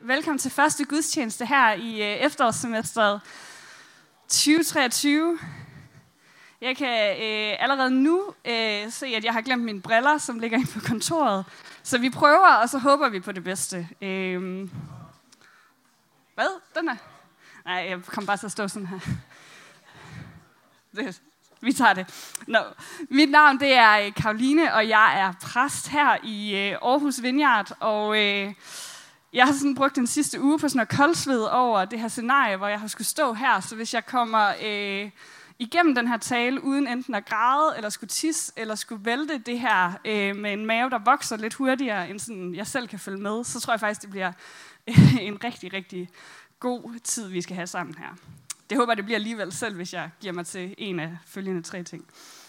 Velkommen til første gudstjeneste her i efterårssemesteret 2023. Jeg kan allerede nu se, at jeg har glemt mine briller, som ligger inde på kontoret. Så vi prøver, og så håber vi på det bedste. Hvad? Den er? Nej, jeg kom bare til at stå sådan her. Vi tager det. No. Mit navn det er Karoline, og jeg er præst her i Aarhus Vineyard. Og jeg har sådan brugt den sidste uge på sådan at koldsved over det her scenarie, hvor jeg har skulle stå her. Så hvis jeg kommer igennem den her tale, uden enten at græde, eller skulle tisse, eller skulle vælte det her med en mave, der vokser lidt hurtigere, end sådan jeg selv kan følge med, så tror jeg faktisk, det bliver en rigtig, rigtig god tid, vi skal have sammen her. Det håber jeg, det bliver alligevel, selv hvis jeg giver mig til en af følgende 3 ting.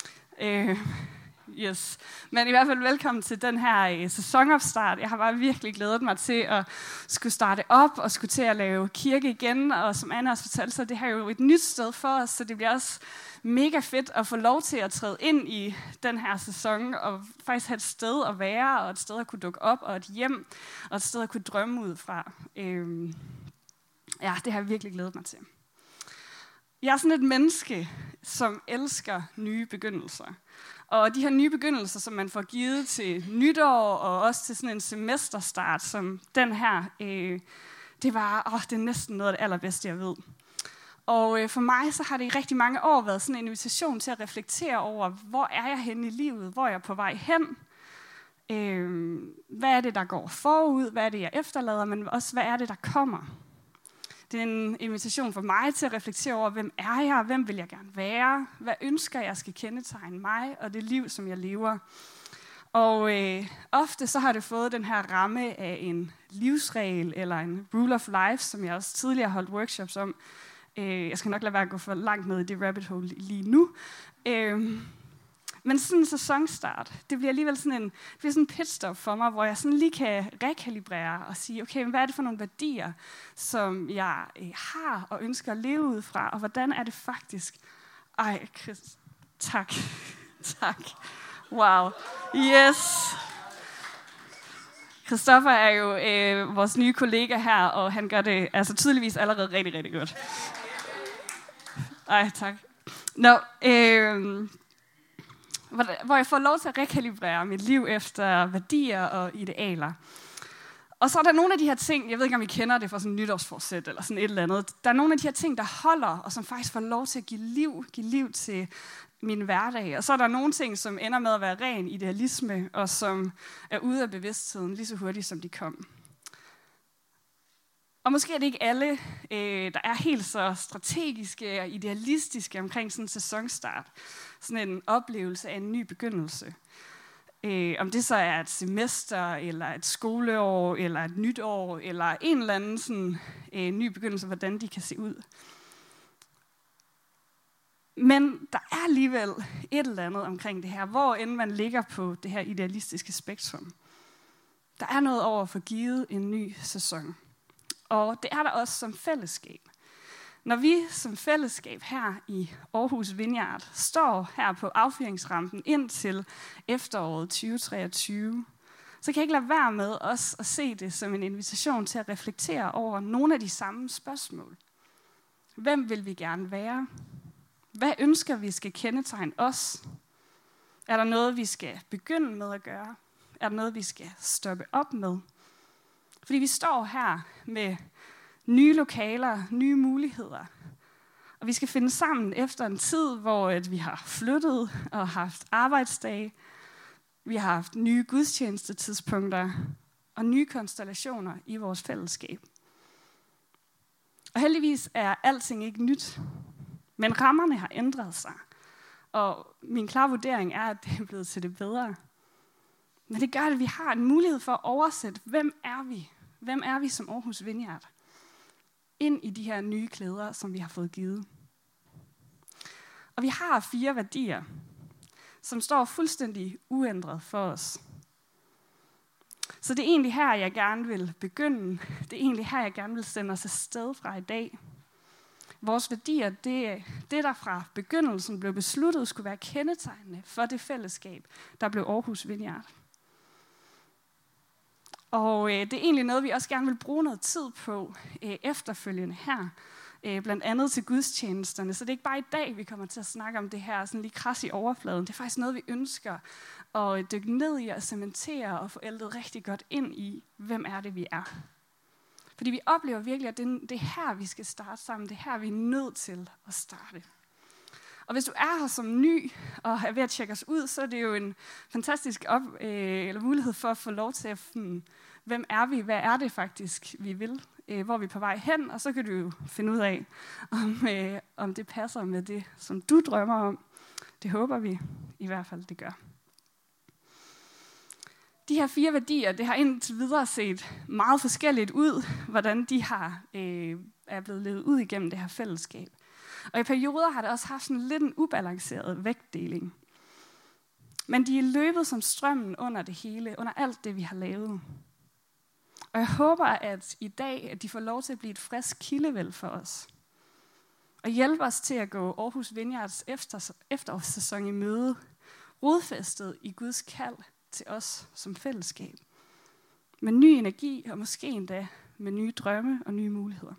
Yes. Men i hvert fald velkommen til den her sæsonopstart. Jeg har bare virkelig glædet mig til at skulle starte op og skulle til at lave kirke igen. Og som Anna også fortalte, så det her er jo et nyt sted for os, så det bliver også mega fedt at få lov til at træde ind i den her sæson og faktisk have et sted at være, og et sted at kunne dukke op, og et hjem, og et sted at kunne drømme ud fra. Ja, det har jeg virkelig glædet mig til. Jeg er sådan et menneske, som elsker nye begyndelser. Og de her nye begyndelser, som man får givet til nytår, og også til sådan en semesterstart, som den her, det er næsten noget af det allerbedste, jeg ved. Og for mig, så har det i rigtig mange år været sådan en invitation til at reflektere over, hvor er jeg henne i livet? Hvor er jeg på vej hen? Hvad er det, der går forud? Hvad er det, jeg efterlader? Men også, hvad er det, der kommer? Det er en invitation for mig til at reflektere over, hvem er jeg, hvem vil jeg gerne være, hvad ønsker jeg skal kendetegne mig og det liv, som jeg lever. Og ofte så har det fået den her ramme af en livsregel eller en rule of life, som jeg også tidligere har holdt workshops om. Jeg skal nok lade være at gå for langt ned i det rabbit hole lige nu. Men sådan en sæsonstart, det bliver alligevel sådan en pitstop for mig, hvor jeg sådan lige kan rekalibrere og sige, okay, hvad er det for nogle værdier, som jeg har og ønsker at leve ud fra, og hvordan er det faktisk? Ej, Chris, tak. Tak. Wow. Yes. Christoffer er jo vores nye kollega her, og han gør det altså tydeligvis allerede rigtig, rigtig godt. Ej, tak. Hvor jeg får lov til at rekalibrere mit liv efter værdier og idealer. Og så er der nogle af de her ting, jeg ved ikke, om I kender det fra sådan et nytårsforsæt eller sådan et eller andet. Der er nogle af de her ting, der holder, og som faktisk får lov til at give liv til min hverdag. Og så er der nogle ting, som ender med at være ren idealisme, og som er ude af bevidstheden lige så hurtigt, som de kom. Og måske er det ikke alle, der er helt så strategiske og idealistiske omkring sådan en sæsonstart. Sådan en oplevelse af en ny begyndelse. Om det så er et semester, eller et skoleår, eller et nyt år, eller en eller anden sådan, ny begyndelse, hvordan de kan se ud. Men der er alligevel et eller andet omkring det her, hvor end man ligger på det her idealistiske spektrum. Der er noget over for givet en ny sæson. Og det er der også som fællesskab. Når vi som fællesskab her i Aarhus Vineyard står her på affyringsrampen ind til efteråret 2023, så kan jeg ikke lade være med os at se det som en invitation til at reflektere over nogle af de samme spørgsmål. Hvem vil vi gerne være? Hvad ønsker vi skal kendetegne os? Er der noget, vi skal begynde med at gøre? Er der noget, vi skal stoppe op med? Fordi vi står her med nye lokaler, nye muligheder. Og vi skal finde sammen efter en tid, hvor vi har flyttet og haft arbejdsdage. Vi har haft nye gudstjenestetidspunkter og nye konstellationer i vores fællesskab. Og heldigvis er alting ikke nyt, men rammerne har ændret sig. Og min klare vurdering er, at det er blevet til det bedre. Men det gør, at vi har en mulighed for at oversætte, hvem er vi? Hvem er vi som Aarhus Vineyard? Ind i de her nye klæder, som vi har fået givet. Og vi har 4 værdier, som står fuldstændig uændret for os. Så det er egentlig her, jeg gerne vil begynde. Det er egentlig her, jeg gerne vil sende os afsted fra i dag. Vores værdier, det der fra begyndelsen blev besluttet, skulle være kendetegnende for det fællesskab, der blev Aarhus Vineyard. Og det er egentlig noget, vi også gerne vil bruge noget tid på efterfølgende her. Blandt andet til gudstjenesterne. Så det er ikke bare i dag, vi kommer til at snakke om det her sådan lige kras i overfladen. Det er faktisk noget, vi ønsker at dykke ned i og cementere og få ældet rigtig godt ind i, hvem er det, vi er. Fordi vi oplever virkelig, at det er her, vi skal starte sammen. Det er her, vi er nødt til at starte. Og hvis du er her som ny og er ved at tjekke os ud, så er det jo en fantastisk mulighed for at få lov til at finde, hvem er vi? Hvad er det faktisk, vi vil? Hvor er vi på vej hen? Og så kan du jo finde ud af, om det passer med det, som du drømmer om. Det håber vi i hvert fald, det gør. De her 4 værdier, det har indtil videre set meget forskelligt ud, hvordan de er blevet levet ud igennem det her fællesskab. Og i perioder har det også haft sådan lidt en ubalanceret vægtdeling. Men de er løbet som strømmen under det hele, under alt det, vi har lavet. Og jeg håber, at i dag, at de får lov til at blive et frisk kildevæld for os. Og hjælpe os til at gå Aarhus Vineyards efterårssæson i møde, rodfæstet i Guds kald til os som fællesskab. Med ny energi, og måske endda med nye drømme og nye muligheder.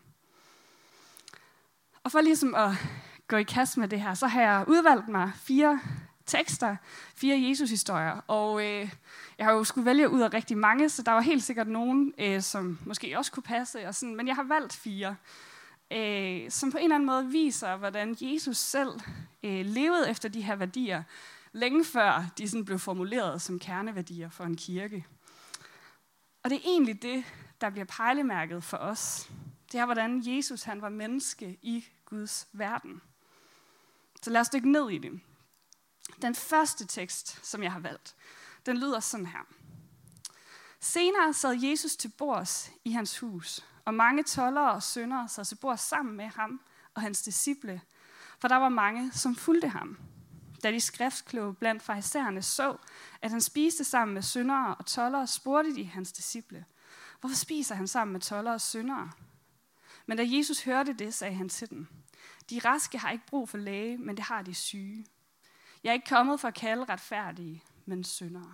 Og for ligesom at gå i kast med det her, så har jeg udvalgt mig 4 tekster, 4 Jesus-historier, og jeg har jo skulle vælge ud af rigtig mange, så der var helt sikkert nogen, som måske også kunne passe, og sådan, men jeg har valgt 4, som på en eller anden måde viser, hvordan Jesus selv levede efter de her værdier, længe før de sådan blev formuleret som kerneværdier for en kirke. Og det er egentlig det, der bliver pejlemærket for os. Det er, hvordan Jesus han var menneske i Guds verden. Så lad os dykke ned i det. Den første tekst, som jeg har valgt, den lyder sådan her. Senere sad Jesus til bords i hans hus, og mange toldere og syndere sad til bords sammen med ham og hans disciple, for der var mange, som fulgte ham. Da de skriftkloge blandt farisæerne så, at han spiste sammen med syndere og toldere, spurgte de hans disciple, hvorfor spiser han sammen med toldere og syndere? Men da Jesus hørte det, sagde han til dem, de raske har ikke brug for læge, men det har de syge. Jeg er ikke kommet for at kalde retfærdige, men syndere.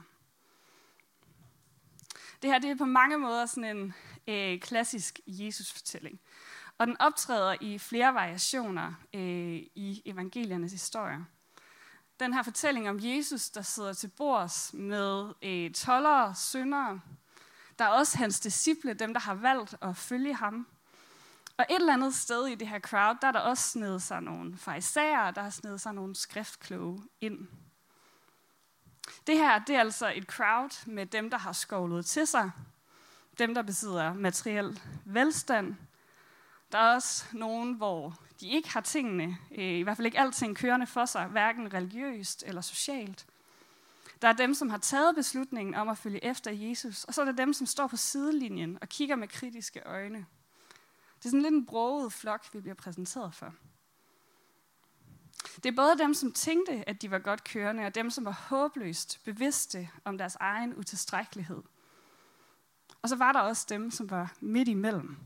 Det her det er på mange måder sådan en klassisk Jesus-fortælling. Og den optræder i flere variationer i evangeliernes historie. Den her fortælling om Jesus, der sidder til bords med toldere og syndere. Der er også hans disciple, dem der har valgt at følge ham. Og et eller andet sted i det her crowd, der er der også snedet sig nogle farisæere, der har snedet sig nogle skriftkloge ind. Det her, det er altså et crowd med dem, der har skovlet til sig. Dem, der besidder materiel velstand. Der er også nogen, hvor de ikke har tingene, i hvert fald ikke alting kørende for sig, hverken religiøst eller socialt. Der er dem, som har taget beslutningen om at følge efter Jesus, og så er der dem, som står på sidelinjen og kigger med kritiske øjne. Det er sådan lidt en broget flok, vi bliver præsenteret for. Det er både dem, som tænkte, at de var godt kørende, og dem, som var håbløst bevidste om deres egen utilstrækkelighed. Og så var der også dem, som var midt imellem.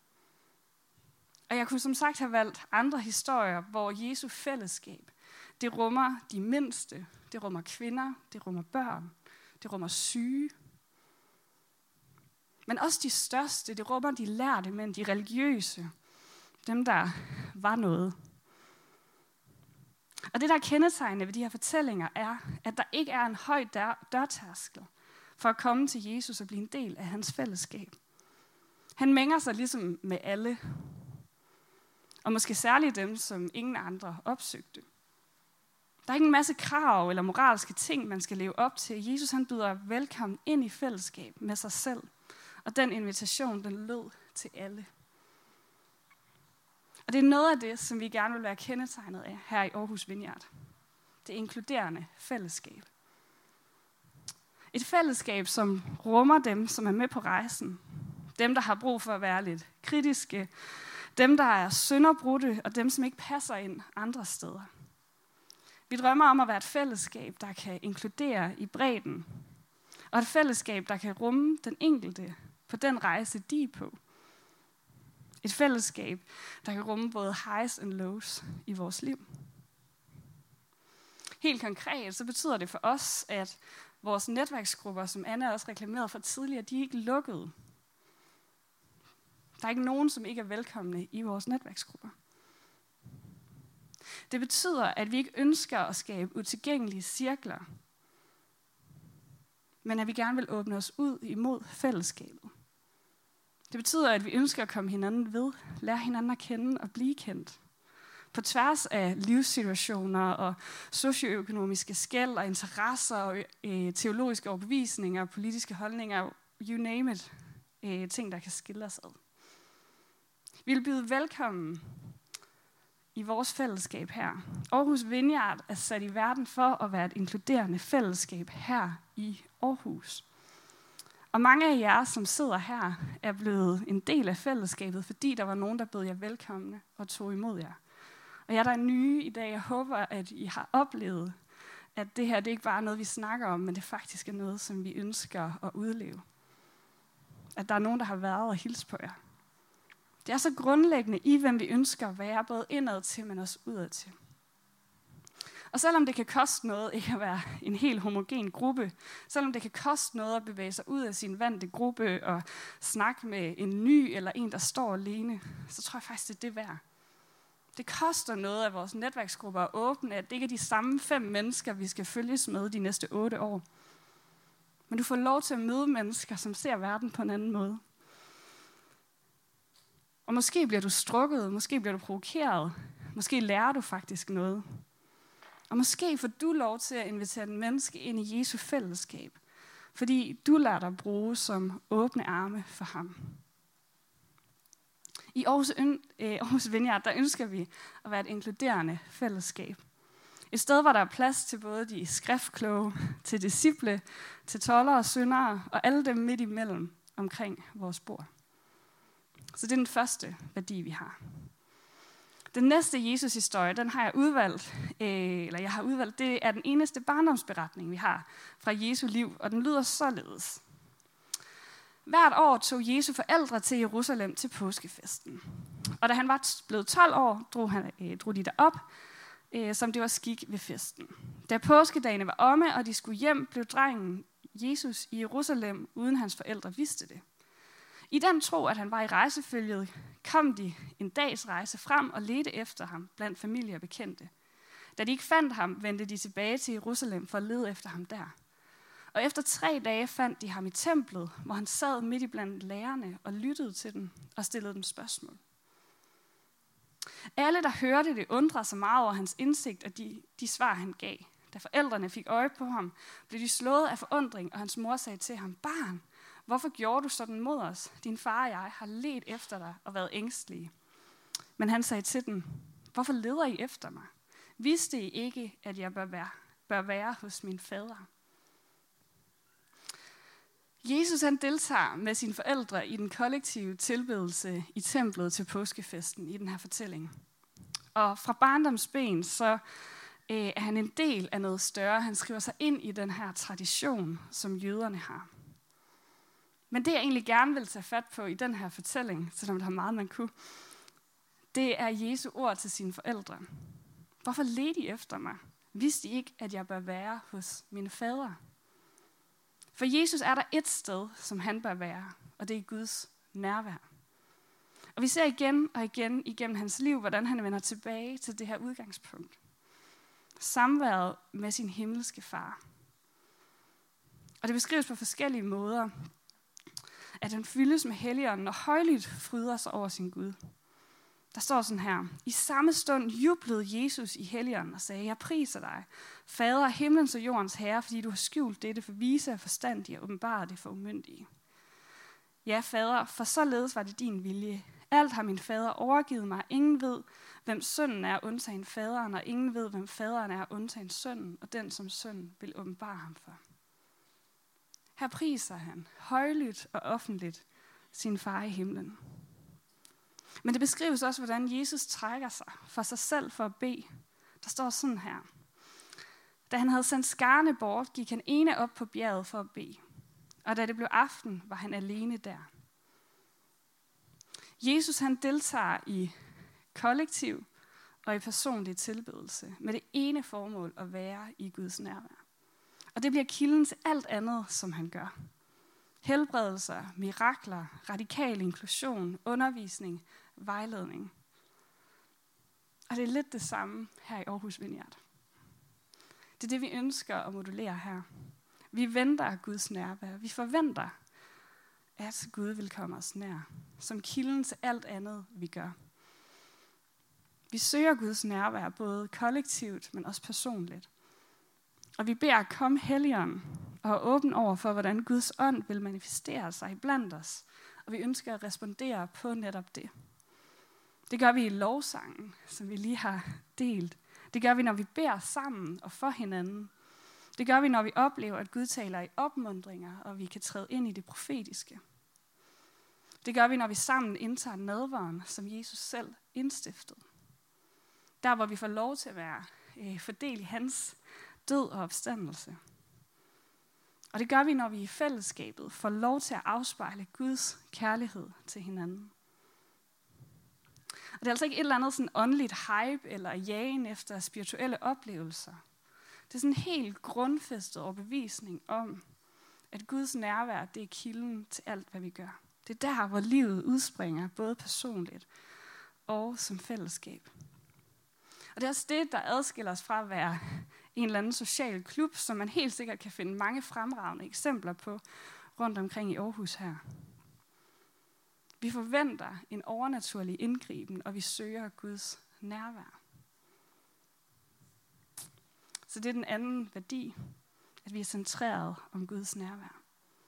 Og jeg kunne som sagt have valgt andre historier, hvor Jesu fællesskab, det rummer de mindste, det rummer kvinder, det rummer børn, det rummer syge. Men også de største, det rummer de lærde mænd, de religiøse, dem der var noget. Og det der er kendetegnende ved de her fortællinger er, at der ikke er en høj dørtærskel for at komme til Jesus og blive en del af hans fællesskab. Han mænger sig ligesom med alle, og måske særligt dem, som ingen andre opsøgte. Der er ikke en masse krav eller moralske ting, man skal leve op til. Jesus han byder velkommen ind i fællesskab med sig selv. Og den invitation, den lød til alle. Og det er noget af det, som vi gerne vil være kendetegnet af her i Aarhus Vineyard. Det inkluderende fællesskab. Et fællesskab, som rummer dem, som er med på rejsen. Dem, der har brug for at være lidt kritiske. Dem, der er synderbrudte, og dem, som ikke passer ind andre steder. Vi drømmer om at være et fællesskab, der kan inkludere i bredden. Og et fællesskab, der kan rumme den enkelte på den rejse, de er på. Et fællesskab, der kan rumme både highs and lows i vores liv. Helt konkret, så betyder det for os, at Vores netværksgrupper, som Anna også reklamerede for tidligere, de er ikke lukkede. Der er ikke nogen, som ikke er velkomne i vores netværksgrupper. Det betyder, at vi ikke ønsker at skabe utilgængelige cirkler, men at vi gerne vil åbne os ud imod fællesskabet. Det betyder, at vi ønsker at komme hinanden ved, lære hinanden at kende og blive kendt. På tværs af livssituationer og socioøkonomiske skel og interesser og teologiske overbevisninger og politiske holdninger, you name it, ting, der kan skille os ad. Vi vil byde velkommen i vores fællesskab her. Aarhus Vineyard er sat i verden for at være et inkluderende fællesskab her i Aarhus. Og mange af jer, som sidder her, er blevet en del af fællesskabet, fordi der var nogen, der bød jer velkomne og tog imod jer. Og jer, der er nye i dag, jeg håber, at I har oplevet, at det her det ikke bare er noget, vi snakker om, men det faktisk er noget, som vi ønsker at udleve. At der er nogen, der har været og hilst på jer. Det er så grundlæggende i, hvem vi ønsker at være, både indad til, men også udad til. Og selvom det kan koste noget ikke at være en helt homogen gruppe, selvom det kan koste noget at bevæge sig ud af sin vante gruppe og snakke med en ny eller en, der står alene, så tror jeg faktisk, det er det værd. Det koster noget af vores netværksgrupper at åbne, at det ikke er de samme 5 mennesker, vi skal følges med de næste 8 år. Men du får lov til at møde mennesker, som ser verden på en anden måde. Og måske bliver du strukket, måske bliver du provokeret, måske lærer du faktisk noget. Og måske får du lov til at invitere en menneske ind i Jesu fællesskab, fordi du lader dig bruge som åbne arme for ham. I Aarhus Vineyard, der ønsker vi at være et inkluderende fællesskab. Et sted, hvor der er plads til både de skriftkloge, til disciple, til toldere og syndere, og alle dem midt imellem omkring vores bord. Så det er den første værdi, vi har. Den næste Jesus-historie, den har jeg udvalgt, det er den eneste barndomsberetning, vi har fra Jesu liv, og den lyder således. Hvert år tog Jesu forældre til Jerusalem til påskefesten. Og da han var blevet 12 år, drog de derop, som det var skik ved festen. Da påskedagene var omme, og de skulle hjem, blev drengen Jesus i Jerusalem, uden hans forældre vidste det. I den tro, at han var i rejsefølget, kom de en dags rejse frem og ledte efter ham blandt familie og bekendte. Da de ikke fandt ham, vendte de tilbage til Jerusalem for at lede efter ham der. Og efter 3 dage fandt de ham i templet, hvor han sad midt i blandt lærerne og lyttede til dem og stillede dem spørgsmål. Alle, der hørte det, undrede sig meget over hans indsigt og de svar, han gav. Da forældrene fik øje på ham, blev de slået af forundring, og hans mor sagde til ham, barn, hvorfor gjorde du sådan mod os? Din far og jeg har ledt efter dig og været ængstelige. Men han sagde til dem, hvorfor leder I efter mig? Vidste I ikke, at jeg bør være hos min fader? Jesus han deltager med sine forældre i den kollektive tilbedelse i templet til påskefesten i den her fortælling. Og fra barndomsben så er han en del af noget større. Han skriver sig ind i den her tradition, som jøderne har. Men det jeg egentlig gerne vil tage fat på i den her fortælling, selvom der er meget man kunne, det er Jesu ord til sine forældre. Hvorfor ledte I efter mig? Vidste I ikke, at jeg bør være hos min fader? For Jesus er der et sted, som han bør være, og det er Guds nærvær. Og vi ser igen og igen igennem hans liv, hvordan han vender tilbage til det her udgangspunkt. Samværet med sin himmelske far. Og det beskrives på forskellige måder, at han fyldes med Helligånden og højlydt fryder sig over sin Gud. Der står sådan her, i samme stund jublede Jesus i Helligånden og sagde, jeg priser dig, Fader, himlens og jordens herre, fordi du har skjult dette for vise og forstandige og åbenbare det for umyndige. Ja, Fader, for således var det din vilje. Alt har min fader overgivet mig. Ingen ved, hvem sønnen er, undtagen faderen, og ingen ved, hvem faderen er, undtagen sønnen, og den, som sønnen vil åbenbare ham for. Her priser han højlydt og offentligt sin far i himlen. Men det beskrives også, hvordan Jesus trækker sig for sig selv for at bede. Der står sådan her. Da han havde sendt skarne bort, gik han ene op på bjerget for at bede. Og da det blev aften, var han alene der. Jesus han deltager i kollektiv og i personlig tilbedelse med det ene formål at være i Guds nærvær. Og det bliver kilden til alt andet, som han gør. Helbredelser, mirakler, radikal inklusion, undervisning, vejledning. Og det er lidt det samme her i Aarhus Vineyard. Det er det, vi ønsker at modulere her. Vi venter Guds nærvær. Vi forventer, at Gud vil komme os nær, som kilden til alt andet, vi gør. Vi søger Guds nærvær, både kollektivt, men også personligt. Og vi beder, kom Helligånd, og er åben over for, hvordan Guds ånd vil manifestere sig blandt os. Og vi ønsker at respondere på netop det. Det gør vi i lovsangen, som vi lige har delt. Det gør vi, når vi beder sammen og for hinanden. Det gør vi, når vi oplever, at Gud taler i opmuntringer, og vi kan træde ind i det profetiske. Det gør vi, når vi sammen indtager nadveren, som Jesus selv indstiftede. Der, hvor vi får lov til at være fordel i hans død og opstandelse. Og det gør vi, når vi i fællesskabet får lov til at afspejle Guds kærlighed til hinanden. Og det er altså ikke et eller andet sådan åndeligt hype eller jagen efter spirituelle oplevelser. Det er sådan en helt grundfæstet overbevisning om, at Guds nærvær, det er kilden til alt, hvad vi gør. Det er der, hvor livet udspringer, både personligt og som fællesskab. Og det er også det, der adskiller os fra at være en eller anden social klub, som man helt sikkert kan finde mange fremragende eksempler på rundt omkring i Aarhus her. Vi forventer en overnaturlig indgriben, og vi søger Guds nærvær. Så det er den anden værdi, at vi er centreret om Guds nærvær.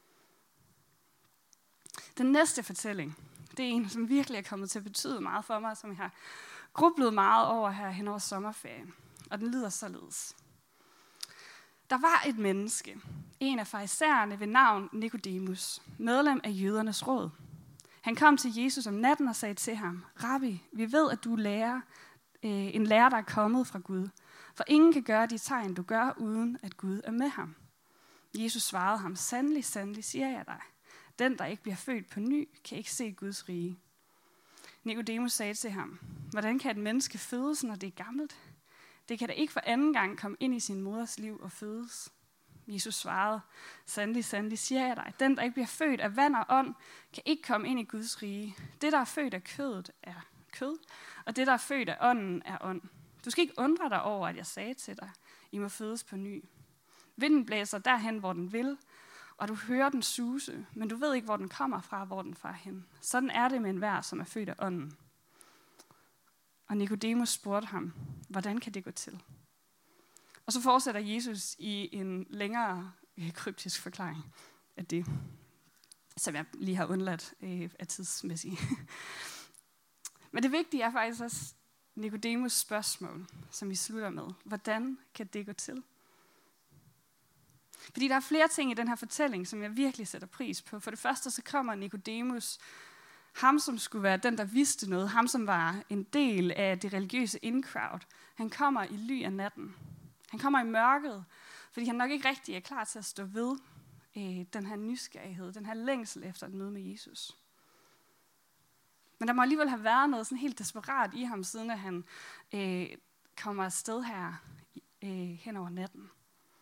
Den næste fortælling, det er en, som virkelig er kommet til at betyde meget for mig, som jeg har grublet meget over her hen over sommerferien. Og den lyder således. Der var et menneske, en af farisæerne ved navn Nikodemus, medlem af jødernes råd. Han kom til Jesus om natten og sagde til ham, Rabbi, vi ved, at du er en lærer, der er kommet fra Gud. For ingen kan gøre de tegn, du gør, uden at Gud er med ham. Jesus svarede ham, sandelig, sandelig, siger jeg dig. Den, der ikke bliver født på ny, kan ikke se Guds rige. Nikodemus sagde til ham, hvordan kan et menneske fødes, når det er gammelt? Det kan da ikke for anden gang komme ind i sin moders liv og fødes. Jesus svarede, sandelig, sandelig, siger jeg dig. Den, der ikke bliver født af vand og ånd, kan ikke komme ind i Guds rige. Det, der er født af kødet, er kød, og det, der er født af ånden, er ånd. Du skal ikke undre dig over, at jeg sagde til dig, I må fødes på ny. Vinden blæser derhen, hvor den vil, og du hører den suse, men du ved ikke, hvor den kommer fra, hvor den farer hen. Sådan er det med enhver, som er født af ånden. Og Nikodemus spurgte ham, hvordan kan det gå til? Og så fortsætter Jesus i en længere kryptisk forklaring af det, som jeg lige har undladt af tidsmæssigt. Men det vigtige er faktisk også Nikodemus' spørgsmål, som vi slutter med. Hvordan kan det gå til? Fordi der er flere ting i den her fortælling, som jeg virkelig sætter pris på. For det første så kommer Nikodemus, ham som skulle være den, der vidste noget, ham som var en del af det religiøse in-crowd. Han kommer i ly af natten. Han kommer i mørket, fordi han nok ikke rigtig er klar til at stå ved den her nysgerrighed, den her længsel efter et møde med Jesus. Men der må alligevel have været noget sådan helt desperat i ham, siden at han kommer afsted her hen over natten.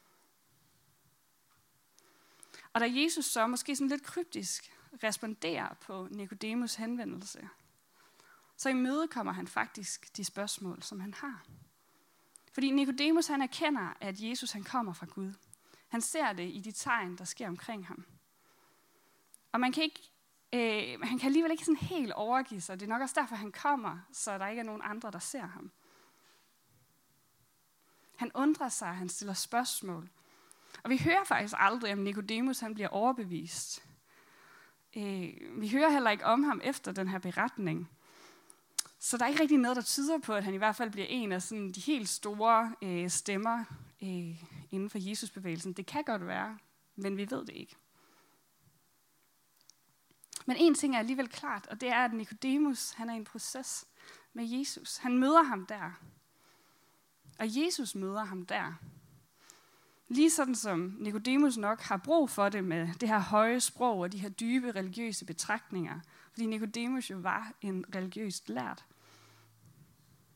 Og da Jesus så måske sådan lidt kryptisk responderer på Nikodemus' henvendelse, så imødekommer han faktisk de spørgsmål, som han har. Fordi Nikodemus han erkender, at Jesus han kommer fra Gud. Han ser det i de tegn, der sker omkring ham. Og han kan alligevel ikke sådan helt overgive sig. Det er nok også derfor, han kommer, så der ikke er nogen andre, der ser ham. Han undrer sig, han stiller spørgsmål. Og vi hører faktisk aldrig, om Nikodemus han bliver overbevist. Vi hører heller ikke om ham efter den her beretning. Så der er ikke rigtig noget, der tyder på, at han i hvert fald bliver en af sådan de helt store stemmer inden for Jesusbevægelsen. Det kan godt være, men vi ved det ikke. Men en ting er alligevel klart, og det er, at Nikodemus han er i en proces med Jesus. Han møder ham der. Og Jesus møder ham der. Lige sådan som Nikodemus nok har brug for det med det her høje sprog og de her dybe religiøse betragtninger. Fordi Nikodemus jo var en religiøst lært.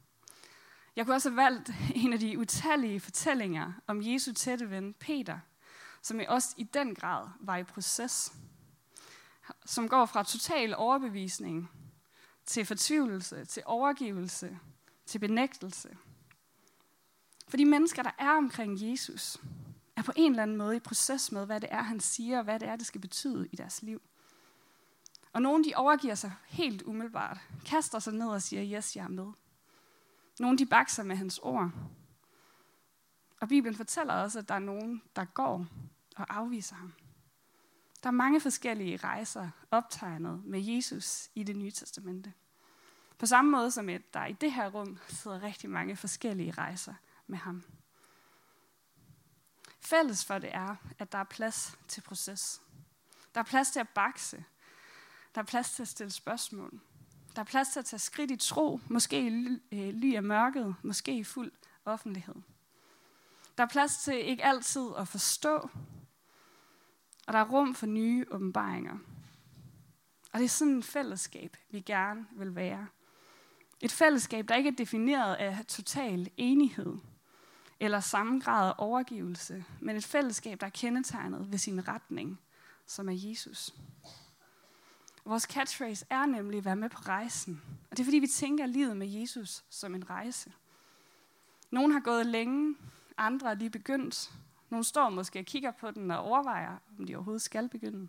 Jeg kunne også have valgt en af de utallige fortællinger om Jesu tætte ven Peter, som også i den grad var i proces, som går fra total overbevisning til fortvivlelse, til overgivelse, til benægtelse. For de mennesker, der er omkring Jesus, er på en eller anden måde i proces med, hvad det er, han siger, og hvad det er, det skal betyde i deres liv. Og nogle, de overgiver sig helt umiddelbart, kaster sig ned og siger, yes, jeg er med. Nogle, de bakser med hans ord. Og Bibelen fortæller også, at der er nogen, der går og afviser ham. Der er mange forskellige rejser optegnet med Jesus i Det Nye Testamente. På samme måde som at der i det her rum sidder rigtig mange forskellige rejser med ham. Fælles for det er, at der er plads til proces. Der er plads til at bakse. Der er plads til at stille spørgsmål. Der er plads til at tage skridt i tro, måske i ly af mørket, måske i fuld offentlighed. Der er plads til ikke altid at forstå, og der er rum for nye åbenbaringer. Og det er sådan et fællesskab, vi gerne vil være. Et fællesskab, der ikke er defineret af total enighed eller samme grad af overgivelse, men et fællesskab, der er kendetegnet ved sin retning, som er Jesus. Vores catchphrase er nemlig at være med på rejsen. Og det er fordi, vi tænker livet med Jesus som en rejse. Nogle har gået længe, andre er lige begyndt. Nogle står måske og kigger på den og overvejer, om de overhovedet skal begynde.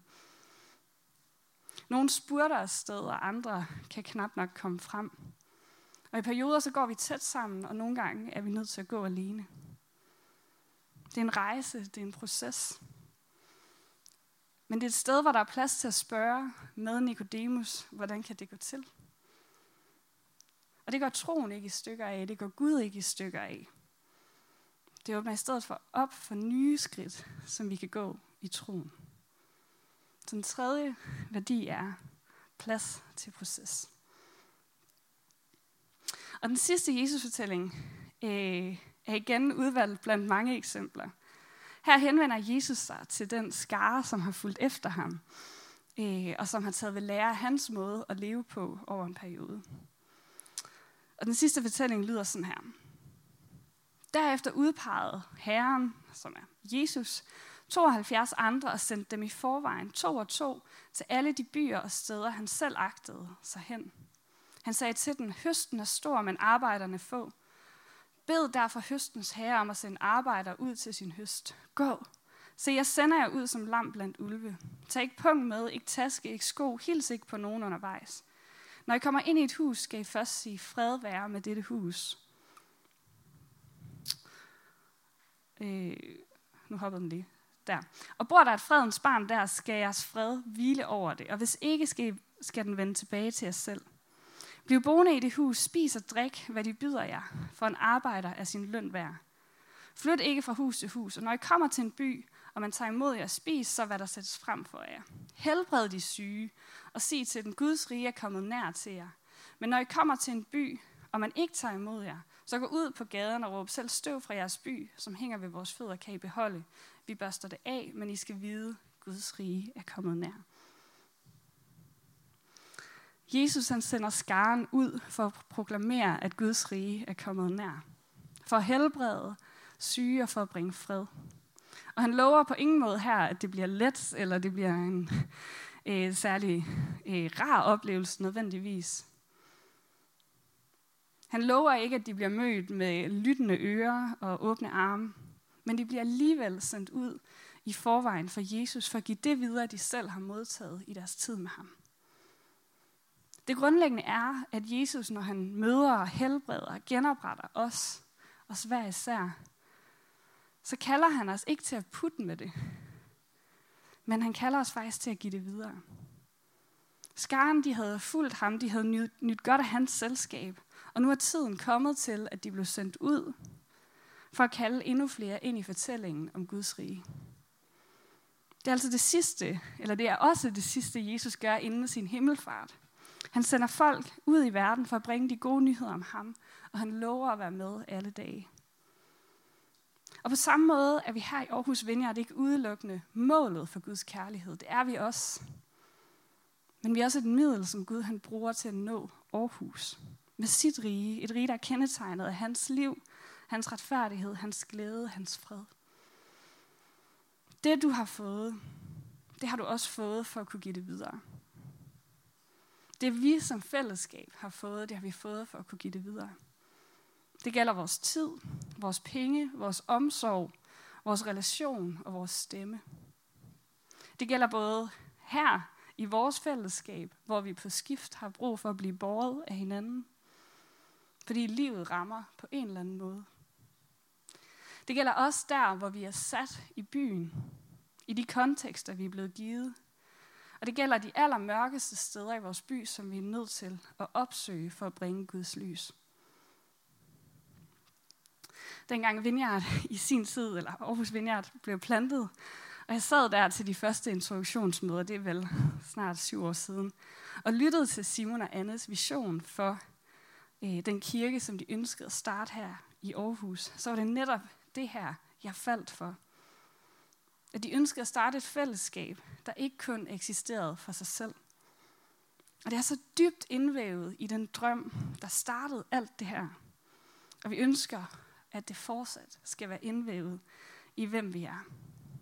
Nogle spurter afsted, og andre kan knap nok komme frem. Og i perioder så går vi tæt sammen, og nogle gange er vi nødt til at gå alene. Det er en rejse, det er en proces. Men det er et sted, hvor der er plads til at spørge med Nikodemus, hvordan kan det gå til? Og det går troen ikke i stykker af, det går Gud ikke i stykker af. Det åbner i stedet for op for nye skridt, som vi kan gå i troen. Så den tredje værdi er plads til proces. Og den sidste Jesus-fortælling er igen udvalgt blandt mange eksempler. Her henvender Jesus sig til den skare, som har fulgt efter ham, og som har taget ved lære af hans måde at leve på over en periode. Og den sidste fortælling lyder sådan her. Derefter udpegede Herren, som er Jesus, 72 andre og sendte dem i forvejen 2 og 2 til alle de byer og steder, han selv agtede sig hen. Han sagde til dem, høsten er stor, men arbejderne få. Bed derfor høstens herre om at sende arbejdere ud til sin høst. Gå. Se, jeg sender jer ud som lam blandt ulve. Tag ikke pung med, ikke taske, ikke sko, hils ikke på nogen undervejs. Når I kommer ind i et hus, skal I først sige, fred være med dette hus. Nu hoppede den lige. Der. Og bor der et fredens barn der, skal jeres fred hvile over det. Og hvis ikke, skal den vende tilbage til jer selv. Bliv boende i det hus, spis og drik, hvad de byder jer, for en arbejder er sin løn værd. Flyt ikke fra hus til hus, og når I kommer til en by, og man tager imod jer, spis så, hvad der sættes frem for jer. Helbred de syge, og sig til den Guds rige er kommet nær til jer. Men når I kommer til en by, og man ikke tager imod jer, så gå ud på gaden og råb selv støv fra jeres by, som hænger ved vores fødder, kan I beholde. Vi børster det af, men I skal vide, Guds rige er kommet nær. Jesus han sender skaren ud for at proklamere, at Guds rige er kommet nær. For at helbrede syge og for at bringe fred. Og han lover på ingen måde her, at det bliver let, eller det bliver en særlig rar oplevelse nødvendigvis. Han lover ikke, at de bliver mødt med lyttende ører og åbne arme, men de bliver alligevel sendt ud i forvejen for Jesus, for at give det videre, de selv har modtaget i deres tid med ham. Det grundlæggende er, at Jesus, når han møder og helbreder og genopretter os hver især, så kalder han os ikke til at putte med det, men han kalder os faktisk til at give det videre. Skaren, de havde fulgt ham, de havde nyt godt af hans selskab, og nu er tiden kommet til, at de blev sendt ud for at kalde endnu flere ind i fortællingen om Guds rige. Det er altså det sidste, eller det er også det sidste, Jesus gør inden sin himmelfart. Han sender folk ud i verden for at bringe de gode nyheder om ham, og han lover at være med alle dage. Og på samme måde er vi her i Aarhus Vineyard ikke udelukkende målet for Guds kærlighed. Det er vi også. Men vi er også et middel, som Gud han bruger til at nå Aarhus. Med sit rige, et rige, der er kendetegnet af hans liv, hans retfærdighed, hans glæde, hans fred. Det du har fået, det har du også fået for at kunne give det videre. Det vi som fællesskab har fået, det har vi fået for at kunne give det videre. Det gælder vores tid, vores penge, vores omsorg, vores relation og vores stemme. Det gælder både her i vores fællesskab, hvor vi på skift har brug for at blive båret af hinanden, fordi livet rammer på en eller anden måde. Det gælder også der, hvor vi er sat i byen, i de kontekster, vi er blevet givet. Og det gælder de allermørkeste steder i vores by, som vi er nødt til at opsøge for at bringe Guds lys. Dengang Vineyard i sin tid, eller Aarhus Vineyard, blev plantet, og jeg sad der til de første introduktionsmøder, det er vel snart 7 år siden, og lyttede til Simon og Annes vision for den kirke, som de ønskede at starte her i Aarhus, så var det netop det her, jeg faldt for. At de ønskede at starte et fællesskab, der ikke kun eksisterede for sig selv. Og det er så dybt indvævet i den drøm, der startede alt det her. Og vi ønsker, at det fortsat skal være indvævet i, hvem vi er.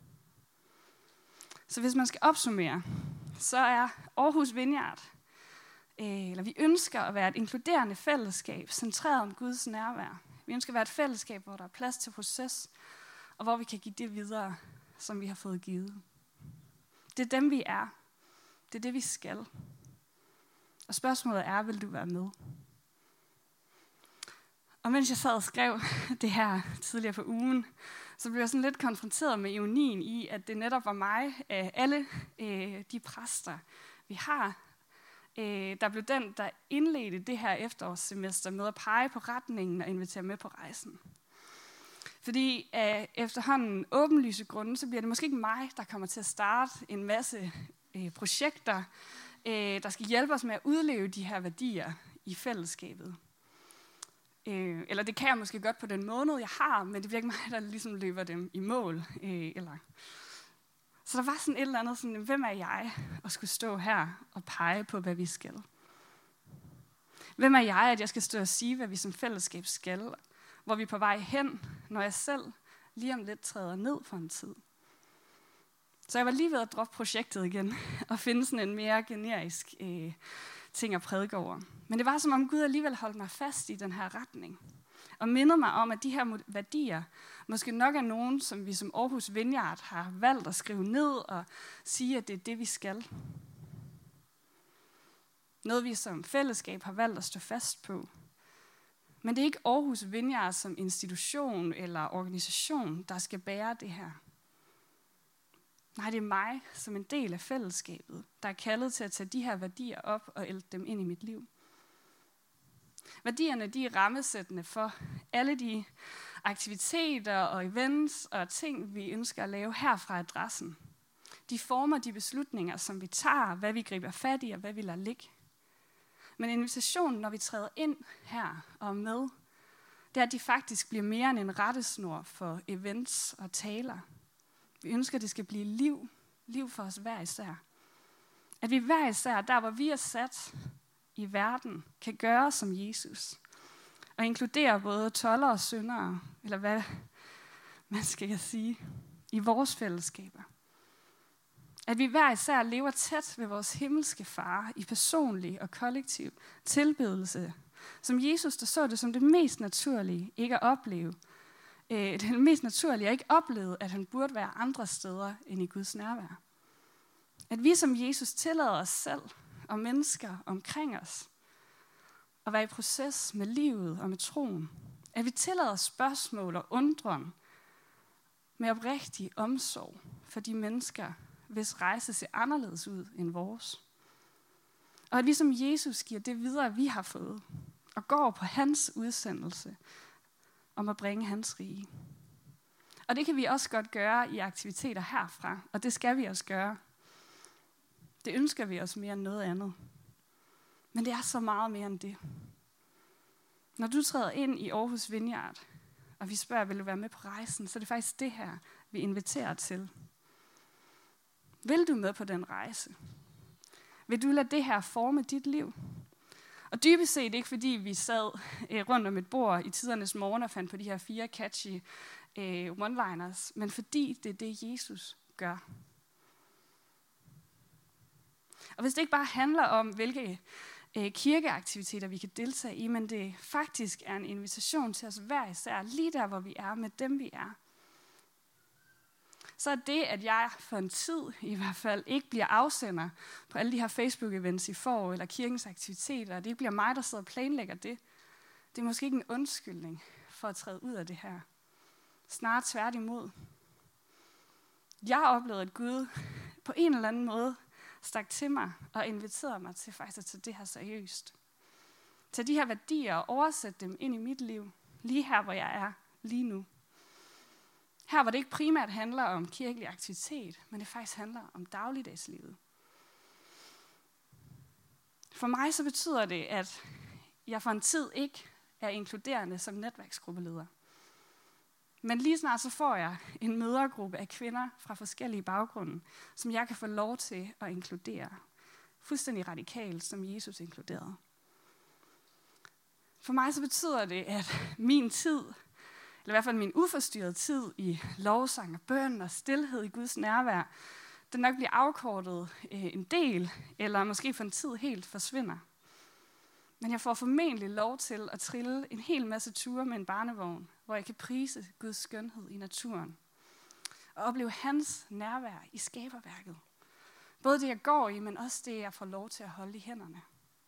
Så hvis man skal opsummere, så er Aarhus Vineyard, eller vi ønsker at være et inkluderende fællesskab, centreret om Guds nærvær. Vi ønsker at være et fællesskab, hvor der er plads til proces, og hvor vi kan give det videre, som vi har fået givet. Det er dem, vi er. Det er det, vi skal. Og spørgsmålet er, vil du være med? Og mens jeg sad og skrev det her tidligere på ugen, så blev jeg sådan lidt konfronteret med ironien i, at det netop var mig, alle de præster, vi har, der blev den, der indledte det her efterårssemester med at pege på retningen og invitere med på rejsen. Fordi efterhånden åbenlyse grunde, så bliver det måske ikke mig, der kommer til at starte en masse projekter, der skal hjælpe os med at udleve de her værdier i fællesskabet. Eller det kan jeg måske godt på den måned, jeg har, men det bliver ikke mig, der ligesom løber dem i mål. Så der var sådan et eller andet, sådan, hvem er jeg at skulle stå her og pege på, hvad vi skal? Hvem er jeg, at jeg skal stå og sige, hvad vi som fællesskab skal? Hvor vi er på vej hen, når jeg selv lige om lidt træder ned for en tid. Så jeg var lige ved at droppe projektet igen, og finde sådan en mere generisk ting at prædike over. Men det var som om Gud alligevel holdt mig fast i den her retning. Og mindede mig om, at de her værdier måske nok er nogen, som vi som Aarhus Vineyard har valgt at skrive ned og sige, at det er det, vi skal. Noget, vi som fællesskab har valgt at stå fast på. Men det er ikke Aarhus Vineyard som institution eller organisation, der skal bære det her. Nej, det er mig som en del af fællesskabet, der er kaldet til at tage de her værdier op og ælte dem ind i mit liv. Værdierne, de er rammesættende for alle de aktiviteter og events og ting, vi ønsker at lave her fra adressen. De former de beslutninger, som vi tager, hvad vi griber fat i og hvad vi lader ligge. Men invitationen, når vi træder ind her og er med, det er, at de faktisk bliver mere end en rettesnor for events og taler. Vi ønsker, at det skal blive liv. Liv for os hver især. At vi hver især, der hvor vi er sat i verden, kan gøre som Jesus. Og inkludere både toldere og syndere, eller hvad man skal sige, i vores fællesskaber. At vi hver især lever tæt ved vores himmelske far i personlig og kollektiv tilbedelse, som Jesus, der så det som det mest naturlige ikke at opleve. Det mest naturlige er ikke oplevet, at han burde være andre steder end i Guds nærvær. At vi som Jesus tillader os selv og mennesker omkring os at være i proces med livet og med troen. At vi tillader spørgsmål og undren med oprigtig omsorg for de mennesker, hvis rejse ser anderledes ud end vores. Og at vi som Jesus giver det videre, vi har fået, og går på hans udsendelse om at bringe hans rige. Og det kan vi også godt gøre i aktiviteter herfra, og det skal vi også gøre. Det ønsker vi os mere end noget andet. Men det er så meget mere end det. Når du træder ind i Aarhus Vineyard, og vi spørger, vil du være med på rejsen, så er det faktisk det her, vi inviterer til. Vil du med på den rejse? Vil du lade det her forme dit liv? Og dybest set ikke fordi vi sad rundt om et bord i tidernes morgen og fandt på de her 4 catchy one-liners, men fordi det er det, Jesus gør. Og hvis det ikke bare handler om, hvilke kirkeaktiviteter vi kan deltage i, men det faktisk er en invitation til os hver især, lige der, hvor vi er, med dem vi er, så er det, at jeg for en tid i hvert fald ikke bliver afsender på alle de her Facebook-events i forår, eller kirkens aktiviteter, og det ikke bliver mig, der sidder og planlægger det, det er måske ikke en undskyldning for at træde ud af det her. Snarere tværtimod. Jeg har oplevet, at Gud på en eller anden måde stak til mig og inviterede mig til faktisk at tage det her seriøst. Tag de her værdier og oversætte dem ind i mit liv, lige her, hvor jeg er lige nu. Her, hvor det ikke primært handler om kirkelig aktivitet, men det faktisk handler om dagligdagslivet. For mig så betyder det, at jeg for en tid ikke er inkluderende som netværksgruppeleder. Men lige snart så får jeg en mødergruppe af kvinder fra forskellige baggrunde, som jeg kan få lov til at inkludere. Fuldstændig radikalt, som Jesus inkluderede. For mig så betyder det, at min tid, eller i hvert fald min uforstyrrede tid i lovsang og bøn og stilhed i Guds nærvær, den nok bliver afkortet en del, eller måske for en tid helt forsvinder. Men jeg får formentlig lov til at trille en hel masse ture med en barnevogn, hvor jeg kan prise Guds skønhed i naturen. Og opleve hans nærvær i skaberværket. Både det, jeg går i, men også det, jeg får lov til at holde i hænderne.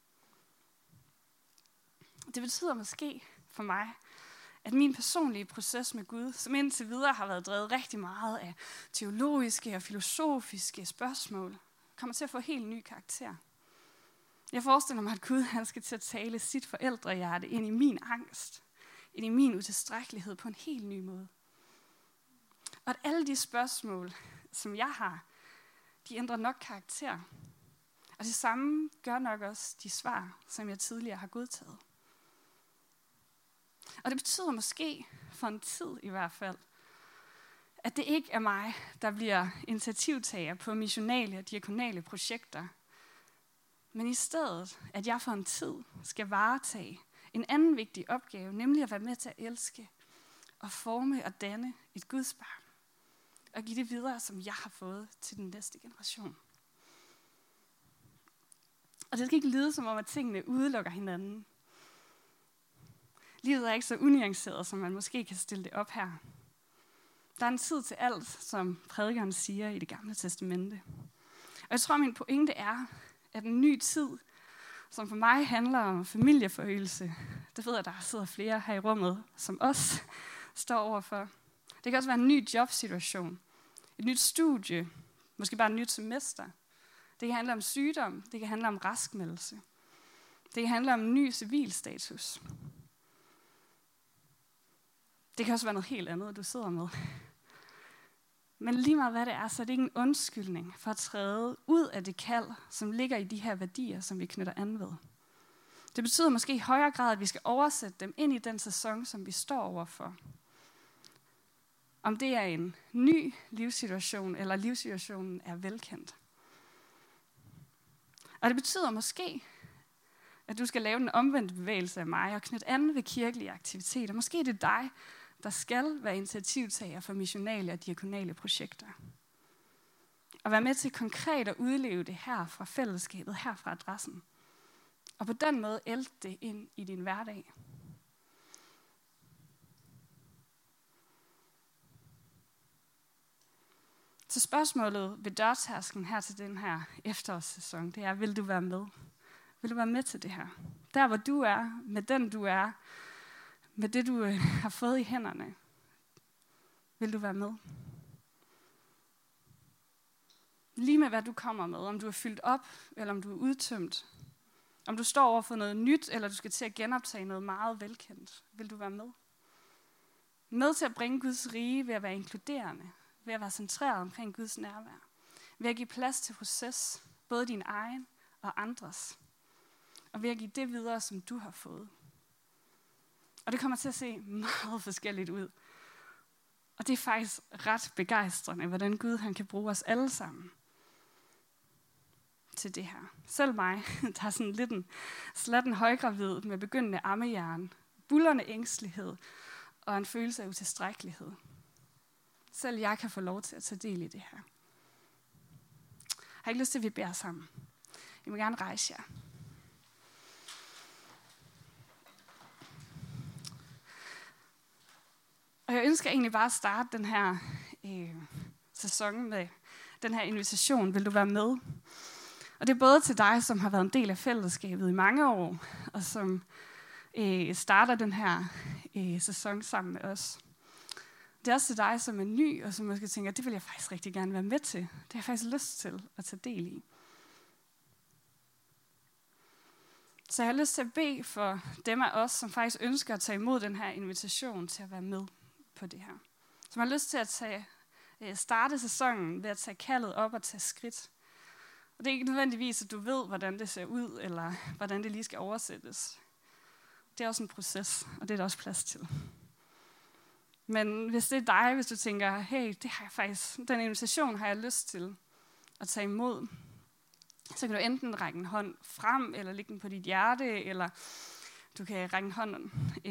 Det betyder måske for mig, at min personlige proces med Gud, som indtil videre har været drevet rigtig meget af teologiske og filosofiske spørgsmål, kommer til at få helt ny karakter. Jeg forestiller mig, at Gud han skal til at tale sit forældrehjerte ind i min angst, ind i min utilstrækkelighed på en helt ny måde. Og at alle de spørgsmål, som jeg har, de ændrer nok karakter. Og det samme gør nok også de svar, som jeg tidligere har godtaget. Og det betyder måske, for en tid i hvert fald, at det ikke er mig, der bliver initiativtager på missionale og diakonale projekter, men i stedet, at jeg for en tid skal varetage en anden vigtig opgave, nemlig at være med til at elske og forme og danne et Guds barn, og give det videre, som jeg har fået til den næste generation. Og det skal ikke lyde som om, at tingene udelukker hinanden. Livet er ikke så unuanceret, som man måske kan stille det op her. Der er en tid til alt, som prædikeren siger i Det Gamle Testamente. Og jeg tror, min pointe er, at en ny tid, som for mig handler om familieforøgelse, det ved jeg, der sidder flere her i rummet, som os står overfor. Det kan også være en ny jobsituation, et nyt studie, måske bare et nyt semester. Det kan handle om sygdom, det kan handle om raskmeldelse. Det kan handle om en ny civilstatus. Det kan også være noget helt andet, du sidder med. Men lige meget hvad det er, så er det ikke en undskyldning for at træde ud af det kald, som ligger i de her værdier, som vi knytter an ved. Det betyder måske i højere grad, at vi skal oversætte dem ind i den sæson, som vi står overfor. Om det er en ny livssituation, eller livssituationen er velkendt. Og det betyder måske, at du skal lave den omvendte bevægelse af mig og knytte an ved kirkelige aktiviteter. Måske er det dig, der skal være initiativtager for missionale og diakonale projekter. Og være med til konkret at udleve det her fra fællesskabet, her fra adressen. Og på den måde ælte det ind i din hverdag. Så spørgsmålet ved dørtærsken her til den her efterårssæson, det er, vil du være med? Vil du være med til det her? Der hvor du er, med den du er, med det du har fået i hænderne, vil du være med? Lige med hvad du kommer med, om du er fyldt op, eller om du er udtømt. Om du står over for noget nyt, eller du skal til at genoptage noget meget velkendt, vil du være med? Med til at bringe Guds rige ved at være inkluderende, ved at være centreret omkring Guds nærvær. Ved at give plads til proces, både din egen og andres. Og ved at give det videre, som du har fået. Og det kommer til at se meget forskelligt ud. Og det er faktisk ret begejstrende, hvordan Gud han kan bruge os alle sammen til det her. Selv mig, der er sådan lidt en slatten højgravid med begyndende ammejern, buldrende ængstelighed og en følelse af utilstrækkelighed. Selv jeg kan få lov til at tage del i det her. Har I ikke lyst til, at vi beder sammen? I må gerne rejse jer. Og jeg ønsker egentlig bare at starte den her sæson med den her invitation. Vil du være med? Og det er både til dig, som har været en del af fællesskabet i mange år, og som starter den her sæson sammen med os. Det er også til dig, som er ny, og som måske tænker, det vil jeg faktisk rigtig gerne være med til. Det har jeg faktisk lyst til at tage del i. Så jeg har lyst til at bede for dem af os, som faktisk ønsker at tage imod den her invitation til at være med på det her. Som har lyst til at starte sæsonen ved at tage kaldet op og tage skridt. Og det er ikke nødvendigvis, at du ved, hvordan det ser ud, eller hvordan det lige skal oversættes. Det er også en proces, og det er der også plads til. Men hvis det er dig, hvis du tænker, hey, det har jeg faktisk, den invitation har jeg lyst til at tage imod, så kan du enten række en hånd frem, eller lægge den på dit hjerte, eller du kan række en hånd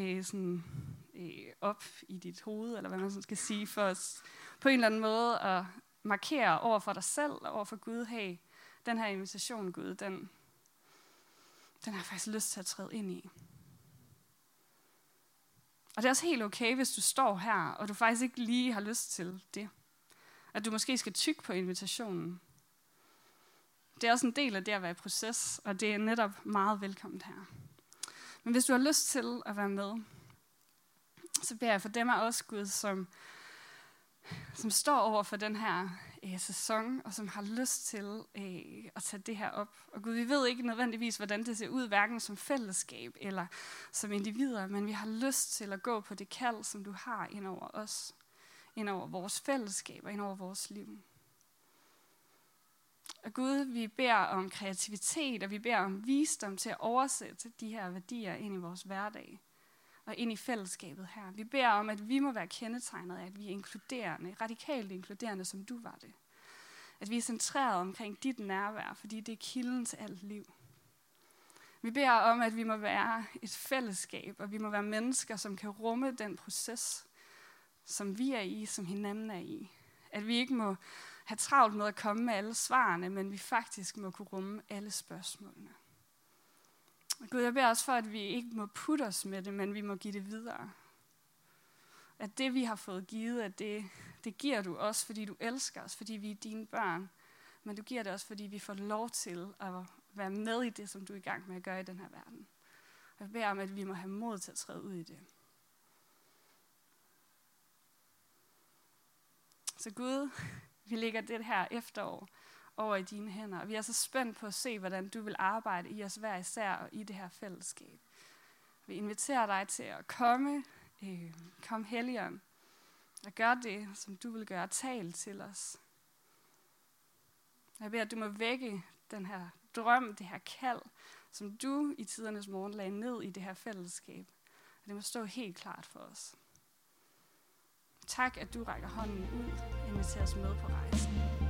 op i dit hoved, eller hvad man sådan skal sige, for os på en eller anden måde at markere over for dig selv, og over for Gud, hey, den her invitation, Gud, den har jeg faktisk lyst til at træde ind i. Og det er også helt okay, hvis du står her, og du faktisk ikke lige har lyst til det. At du måske skal tygge på invitationen. Det er også en del af det at være i proces, og det er netop meget velkomment her. Men hvis du har lyst til at være med, så beder jeg for dem af os, Gud, som står over for den her sæson, og som har lyst til at tage det her op. Og Gud, vi ved ikke nødvendigvis, hvordan det ser ud, hverken som fællesskab eller som individer, men vi har lyst til at gå på det kald, som du har ind over os, ind over vores fællesskab og ind over vores liv. Og Gud, vi beder om kreativitet, og vi beder om visdom til at oversætte de her værdier ind i vores hverdag og ind i fællesskabet her. Vi beder om, at vi må være kendetegnet af, at vi er inkluderende, radikalt inkluderende, som du var det. At vi er centreret omkring dit nærvær, fordi det er kilden til alt liv. Vi beder om, at vi må være et fællesskab, og vi må være mennesker, som kan rumme den proces, som vi er i, som hinanden er i. At vi ikke må have travlt med at komme med alle svarene, men vi faktisk må kunne rumme alle spørgsmålene. Og Gud, jeg beder også for, at vi ikke må putte os med det, men vi må give det videre. At det, vi har fået givet, at det giver du os, fordi du elsker os, fordi vi er dine børn. Men du giver det også, fordi vi får lov til at være med i det, som du er i gang med at gøre i den her verden. Og jeg beder om, at vi må have mod til at træde ud i det. Så Gud, vi lægger det her efterår over i dine hænder. Og vi er så spændt på at se, hvordan du vil arbejde i os hver især og i det her fællesskab. Vi inviterer dig til at komme Helligånd, og gør det, som du vil gøre. Tal til os. Jeg beder, at du må vække den her drøm, det her kald, som du i tidernes morgen lagde ned i det her fællesskab. Og det må stå helt klart for os. Tak, at du rækker hånden ud og inviterer os med på rejsen.